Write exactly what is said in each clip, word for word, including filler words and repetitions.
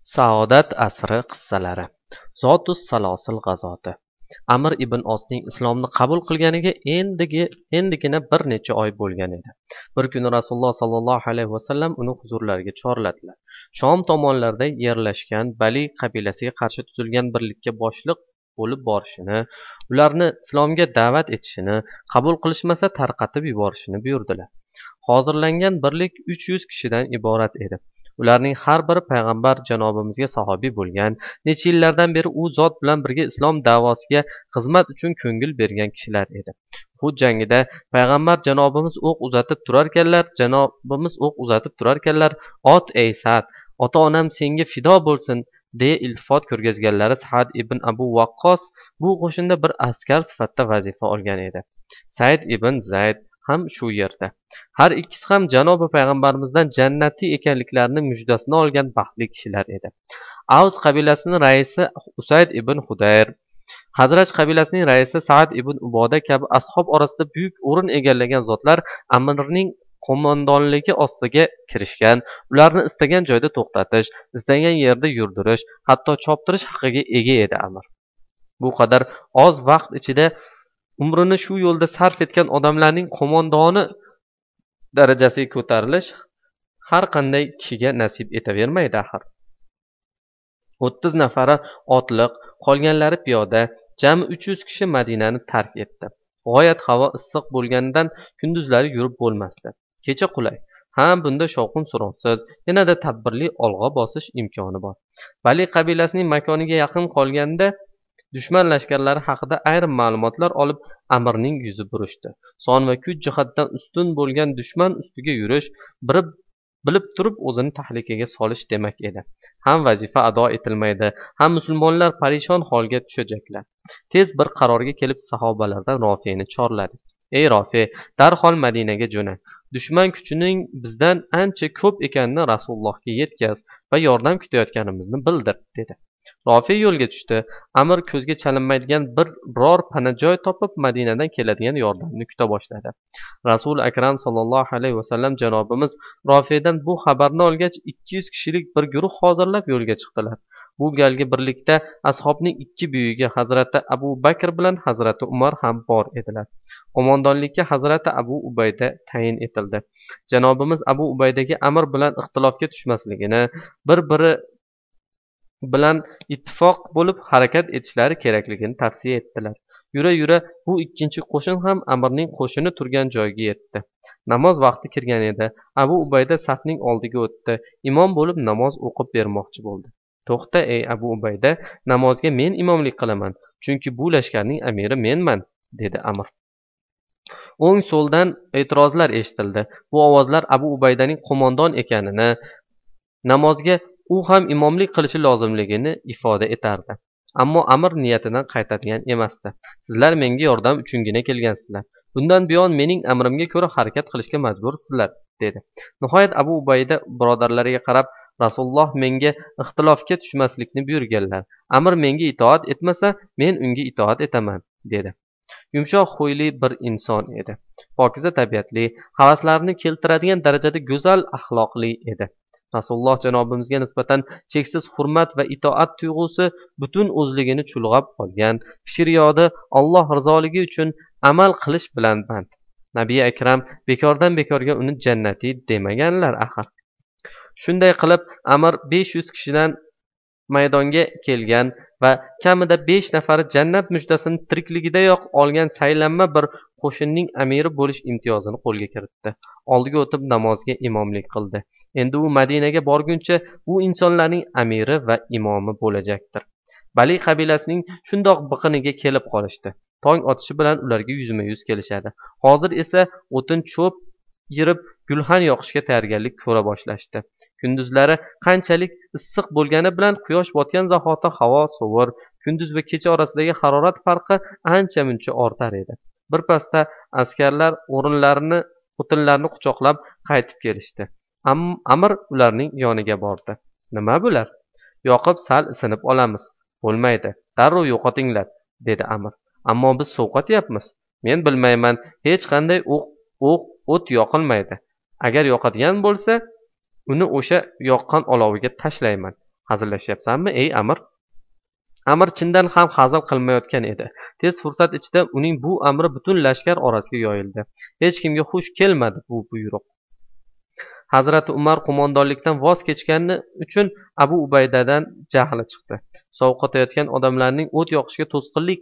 Saodat asri qissalari. Zotus salosil g'azoti. Amr ibn Osning islomni qabul qilganiga endigi endigina bir necha oy bo'lgan edi. Bir kuni Rasululloh sallallohu alayhi vasallam uni huzurlariga chorladilar. Shom tomonlarda yerlashgan Bali qabilasiga qarshi tuzilgan birlikka boshliq bo'lib borishini, ularni islomga da'vat etishini, qabul qilishmasa tarqatib yuborishini buyurdilar. Hozirlangan birlik uch yuz kishidan iborat edi. Ularning har biri payg'ambar janobimizga sahobiy bo'lgan, necha yillardan beri u zot bilan birga islom da'vosiga xizmat uchun ko'ngil bergan kishilar edi. Uhud jangida payg'ambar janobimiz o'q uzatib turarkanlar, janobimiz o'q uzatib turarkanlar, ot ey Sa'd, ota-onam senga fido bo'lsin deya iltifot ko'rgazganlari Sa'd ibn Abu Waqqos bu qo'shinda bir askar sifatida vazifa olgan edi. Said ibn Zayd ham shu yerda. Har ikkisi ham janobi payg'ambarimizdan jannatiy ekanliklarini mujdasini olgan baxtli kishilar edi. Avs qabilasining raisi Usayd ibn Hudayr, Hazraj qabilasining raisi Sa'd ibn Uboda kabi ashob orasida buyuk o'rin egallagan zotlar Amirning qo'mondonligi ostiga kirishgan, ularni istagan joyda to'xtatish, istagan yerda yurdirish, hatto choptirish haqqiga ega edi Amir. Bu qadar oz vaqt ichida umrini shu yo'lda sarf etgan odamlarning qo'mondoni darajasiga ko'tarilish har qanday kishiga nasib etavermaydi axir. o'ttiz nafari otliq, qolganlari piyoda, jami uch yuz kishi Madinani tark etdi. G'oyat havo issiq bo'lganidan kunduzlari yurib bo'lmasdi. Kecha qulay. Ham bunda shovqin-suronsiz, yanada tadbirli olg'a bosish imkoni bor. Bali qabilasining makoniga yaqin qolganda dushman lashkarlari haqida ayrim ma'lumotlar olib Amirning yuzi burishdi. Son va kuch jihatdan ustun bo'lgan dushman ustiga yurish, birib bilib turib o'zini tahlikaga solish demak edi. Ham vazifa ado etilmaydi, ham musulmonlar parishon holga tushajaklar. Tez bir qarorga kelib sahobalardan Rofiyni chorladi. Ey Rofi, darhol Madinaga jo'na. Dushman kuchining bizdan ancha ko'p ekanini Rasulullohga yetkaz va yordam kutayotganimizni bildir, dedi. Rofi yo'lga tushdi. Amir ko'zga chalinmaydigan bir biror pana joy topib Madinadan keladigan yordamni kuta boshladi. Rasul akram sallallohu alayhi vasallam janobimiz Rofidan bu xabarni olgach ikki yuz kishilik bir guruh hozirlab yo'lga chiqdilar. Bu galgi birlikda ashobning ikki buyugi Hazrati Abu Bakr bilan Hazrati Umar ham bor edilar. Qo'mondonlikka Hazrati Abu Ubayda tayin etildi. Janobimiz Abu Ubaydaga Amr bilan ixtilofga tushmasligini, bir-biri bilan ittifoq bo'lib harakat etishlari kerakligini tavsiya etdilar. Yura-yura bu ikkinchi qo'shin ham Amirning qo'shini turgan joyga yetdi. Namoz vaqti kirgan edi. Abu Ubayda safning oldiga o'tdi. Imom bo'lib namoz o'qib bermoqchi bo'ldi. To'xta ey Abu Ubayda, namozga men imomlik qilaman, chunki bu lashkarning amiri menman, dedi Amir. O'ng so'ldan e'tirozlar eshitildi. Bu ovozlar Abu Ubaydaning qo'mondon ekanini, namozga u ham imomlik qilishi lozimligini ifoda etardi. Ammo Amir niyatidan qaytadigan emasdi. Sizlar menga yordam uchungina kelgansizlar. Bundan buyon mening amrimga ko'ra harakat qilishga majbursizlar, dedi. Nihoyat Abu Ubayda birodarlariga qarab, Rasululloh menga ixtilofga tushmaslikni buyurganlar. Amir menga itoat etmasa, men unga itoat etaman, dedi. Yumshoq xo'yli bir inson edi. Pokiza tabiatli, havaslarni keltiradigan darajada go'zal axloqli edi. Rasululloh janobimizga nisbatan cheksiz hurmat va itoat tuyg'usi butun o'zligini chulg'ab olgan, fikriyodi Alloh rizoligi uchun amal qilish bilan band. Nabiy akram bekordan bekorga uni jannatiy demaganlar axir. Shunday qilib Amir besh yuz kishidan maydonga kelgan va kamida besh nafari jannat mujdasini tirikligidayoq olgan saylanma bir qo'shinning amiri bo'lish imtiyozini qo'lga kiritdi. Oldiga o'tib namozga imomlik qildi. Endi u Madinaga borguncha bu insonlarning amiri va imomi bo'lajakdir. Bali qabilasining shundoq biqiniga kelib qolishdi. Tong otishi bilan ularga yuzma-yuz kelishadi. Hozir esa o'tin cho'p yirib gulxan yoqishga tayyorgarlik ko'ra boshlashdi. Kunduzlari qanchalik issiq bo'lgani bilan quyosh botgan zahoti havo sovur, kunduz va kecha orasidagi harorat farqi ancha-muncha ortar edi. Birpasda askarlar o'rinlarini, o'tinlarni quchoqlab qaytib kelishdi. Amir ularning yoniga bordi. Nima bular? Yoqib sal isinib olamiz. Bo'lmaydi. Darrov yo'qotinglar, dedi Amir. Ammo biz sovqotyapmiz. Men bilmayman, hech qanday o'q, o'q, o't yoqilmaydi. Agar yoqadigan bo'lsa, uni o'sha yoqqan oloviga tashlayman. hazillashyapsanmi ey amir? Amir chindan ham hazil qilmayotgan edi. Tez fursat ichida uning bu amri butun lashkar orasiga yoyildi. Hech kimga xush kelmadi bu buyruq. Hazrati Umar qo'mondonlikdan voz kechgani uchun Abu Ubaydadan jahli chiqdi. Sovqotayotgan odamlarning o't yoqishiga to'sqinlik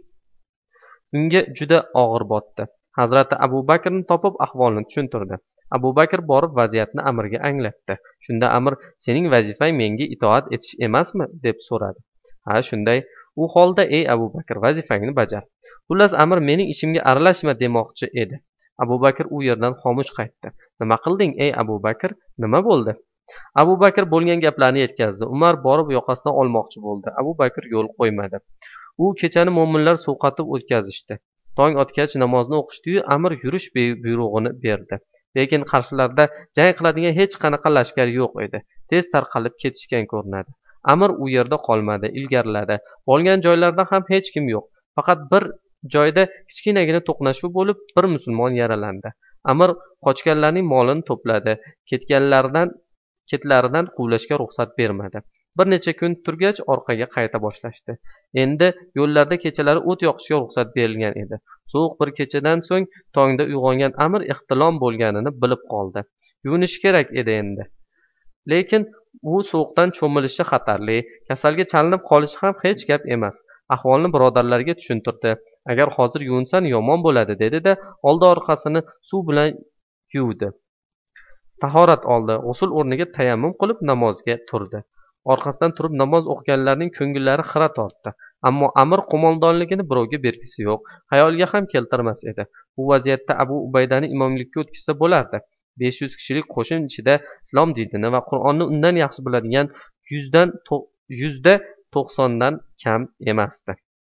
unga juda og'ir botdi. Hazrati Abu Bakrni topib ahvolni tushuntirdi. Abu Bakr borib vaziyatni amirga anglatdi. Shunda amir sening vazifang menga itoat etish emasmi deb so'radi. Ha, shunday. U holda ey Abu Bakr vazifangni bajar. Xullas amir mening ishimga aralashma demoqchi edi. Abu Bakr u yerdan xomush qaytdi. Nima qilding ey Abu Bakr? Nima bo'ldi? Abu Bakr bo'lgan gaplarni yetkazdi. Umar borib yoqasidan olmoqchi bo'ldi. Abu Bakr yo'l qo'ymadi. U kechani mo'minlar sovqatib o'tkazishdi. Tong otgach namozni o'qishdi-yu, amir yurish buyrug'ini berdi. Lekin qarshilarda jang qiladigan hech qanaqa lashkar yo'q edi. Tez tarqalib ketishgan ko'rinadi. Amir u yerda qolmadi, ilgariladi. Qolgan joylarda ham hech kim yo'q. Faqat bir joyda kichkinagina to'qnashuv bo'lib, bir musulmon yaralandi. Amir qochganlarning molini to'pladi. Ketganlardan ketlaridan quvlashga ruxsat bermadi. Bir necha kun turgach orqaga qayta boshlashdi. Endi yo'llarda kechalari o't yoqishga ruxsat berilgan edi. So'q bir kechadan so'ng tongda uyg'ongan amir ehtilom bo'lganini bilib qoldi. Yuvinish kerak edi endi. Lekin u sovuqdan cho'milishi xatarli, kasalga chalinib qolishi ham hech gap emas. Ahvolni birodarlarga tushuntirdi. Agar hozir yuvinsan yomon bo'ladi dedi-da, oldi orqasini suv bilan yuvdi. Tahorat oldi, g'usl o'rniga tayammum qilib namozga turdi. Orqasidan turib namoz o'qiganlarning ko'ngillari xira tortdi. Ammo amir qo'mondonligini birovga bergisi yo'q, xayoliga ham keltirmas edi. Bu vaziyatda Abu Ubaydani imomlikka o'tkazsa bo'lardi. besh yuz kishilik qo'shin ichida islom dinini va Qur'onni undan yaxshi biladigan yuzdan yuzda to'qsondan kam emasdi.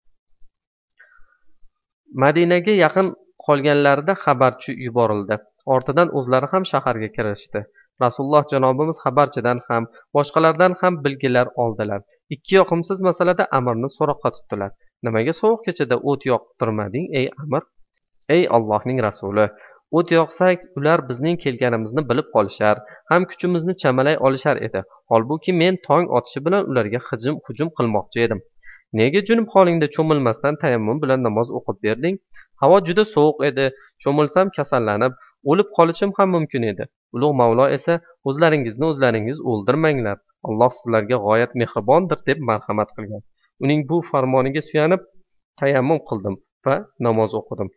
Madinaga yaqin qolganlarida xabarchi yuborildi. Ortidan o'zlari ham shaharga kirishdi. Rasululloh janobimiz xabarchidan ham, boshqalardan ham bilgilar oldilar. Ikki yoqimsiz masalada amirni so'roqqa tutdilar. Nimaga sovuq kechada o't yoqtirmading ey amir? Ey Allohning rasuli, o't yoqsak ular bizning kelganimizni bilib qolishar, ham kuchimizni chamalay olishar edi. Holbuki men tong otishi bilan ularga hujum hujum qilmoqchi edim. Nega junub holingda cho'milmasdan tayammum bilan namoz o'qib berding? Havo juda sovuq edi. Cho'milsam kasallanib, o'lib qolishim ham mumkin edi. Ulug' Mavlo esa o'zlaringizni o'zlaringiz o'ldirmanglar. Alloh sizlarga g'oyat mehribondir deb marhamat qilgan. Uning bu farmoniga suyanib tayammum qildim va namoz o'qidim.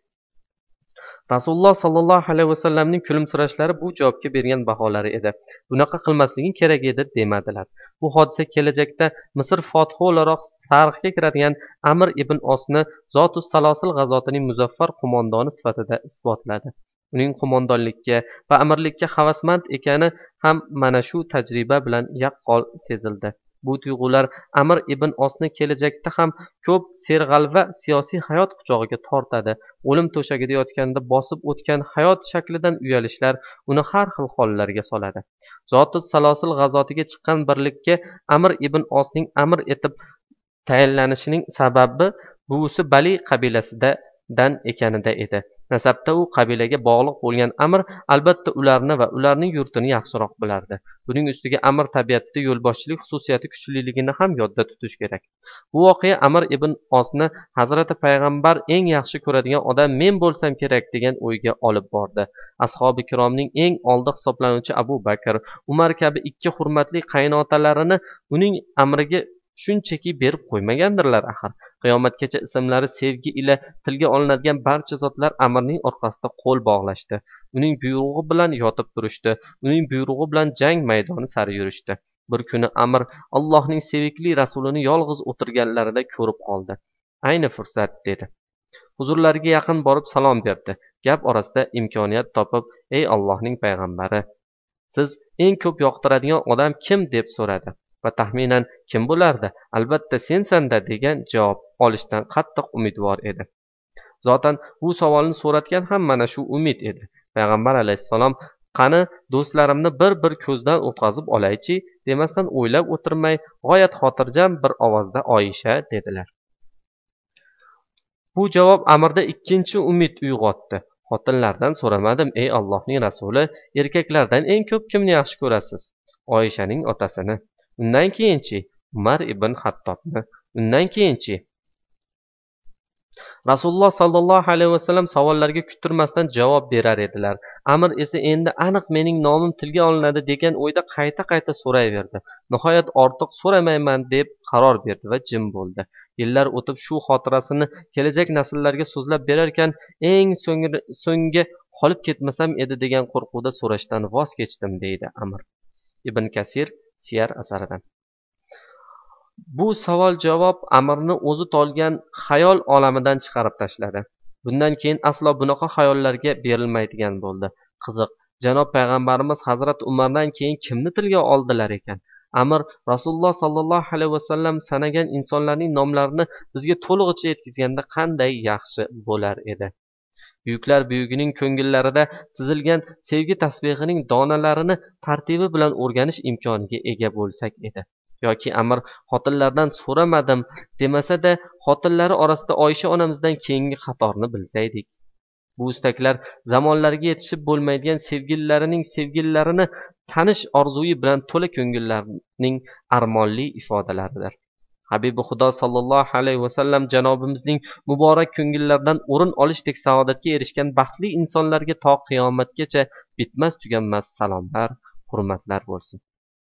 Rasululloh sallallohu alayhi vasallamning kulimsirashlari bu javobga bergan baholari edi. Bunaqa qilmasliging kerak edi demadilar. Bu hodisa kelajakda Misr fotihi o'laroq tarixga kiradigan Amr ibn Osni Zotus Salosil g'azotining muzaffar qo'mondoni sifatida isbotladi. Uning qo'mondonlikka va amirlikka havasmand ekani ham mana shu tajriba bilan yaqqol sezildi. Bu tuyg'ular Amr ibn Osni kelajakda ham ko'p serg'alva siyosiy hayot quchog'iga tortadi. O'lim to'shagida yotganda bosib o'tgan hayot shaklidan uyalishlar uni har xil hollarga soladi. Zotus Salosil g'azotiga chiqqan birlikka Amr ibn Osning amir etib tayinlanishining sababi buvisi Bali qabilasidan ekanida edi. Nasabda u qabilaga bog'liq bo'lgan amir albatta ularni va ularning yurtini yaxshiroq bilardi. Buning ustiga amir tabiatida yo'lboshchilik xususiyati kuchliligini ham yodda tutish kerak. Bu voqea Amr ibn Osni Hazrati Payg'ambar eng yaxshi ko'radigan odam men bo'lsam kerak degan o'yga olib bordi. Ashobi kiromning eng oldi hisoblanuvchi Abu Bakr, Umar kabi ikki hurmatli qaynotalarini uning amriga shunchaki berib qo'ymagandirlar axir. Qiyomatgacha ismlari sevgi ila tilga olinadigan barcha zotlar amirning orqasida qo'l bog'lashdi. Uning buyrug'i bilan yotib turishdi. Uning buyrug'i bilan jang maydoni sari yurishdi. Bir kuni amir Allohning sevikli rasulini yolg'iz o'tirganlarida ko'rib qoldi. Ayni fursat dedi. Huzurlariga yaqin borib salom berdi. Gap orasida imkoniyat topib, ey Allohning payg'ambari, siz eng ko'p yoqtiradigan odam kim deb so'radi. Va taxminan kim bo'lardi? Albatta sensan-da degan javob olishdan qattiq umidvor edi. Zotan bu savolni so'ratgan ham mana shu umid edi. Payg'ambar alayhissalom qani do'stlarimni bir-bir ko'zdan o'tkazib olaychi demasdan o'ylab o'tirmay g'oyat xotirjam bir ovozda Oyisha dedilar. Bu javob amirda ikkinchi umid uyg'otdi. Xotinlardan so'ramadim ey Allohning rasuli, erkaklardan eng ko'p kimni yaxshi ko'rasiz? Oyishaning otasini. Undan keyinchi Umar ibn Xattobni. Undan keyinchi Rasululloh sollallohu alayhi vasallam savollarga kuttirmasdan javob berar edilar. Amir esa endi aniq mening nomim tilga olinadi degan o'yda qayta qayta so'rayverdi. Nihoyat ortiq so'ramayman deb qaror berdi va jim bo'ldi. Yillar o'tib shu xotirasini kelajak nasllarga so'zlab berarkan, eng so'nggi qolib ketmasam edi degan qo'rquvda so'rashdan voz kechdim, deydi Amir ibn Kasir Siyar asaridan. Bu savol javob Amirni o'zi tolgan xayol olamidan chiqarib tashladi. Bundan keyin aslo bunaqa xayollarga berilmaydigan bo'ldi. Qiziq, janob payg'ambarimiz Hazrat Umardan keyin kimni tilga oldilar ekan? Amir Rasululloh sollallohu alayhi vasallam sanagan insonlarning nomlarini bizga to'lig'icha yetkazganda qanday yaxshi bo'lar edi. Buyuklar buyugining ko'ngillarida tizilgan sevgi tasbehining donalarini tartibi bilan o'rganish imkoniga ega bo'lsak edi. Yoki Amir xotinlardan so'ramadim demasa-da, xotinlari orasida Oysha onamizdan keyingi qatorni bilsaydik. Bu istaklar zamonlarga yetishib bo'lmaydigan sevgililarining sevgillarini tanish orzuyi bilan to'la ko'ngillarning armonli ifodalaridir. Habibi Xudo sallallohu alayhi vasallam janobimizning muborak ko'ngillaridan o'rin olishdek saodatga erishgan baxtli insonlarga to qiyomatgacha bitmas tuganmas salomlar, hurmatlar bo'lsin.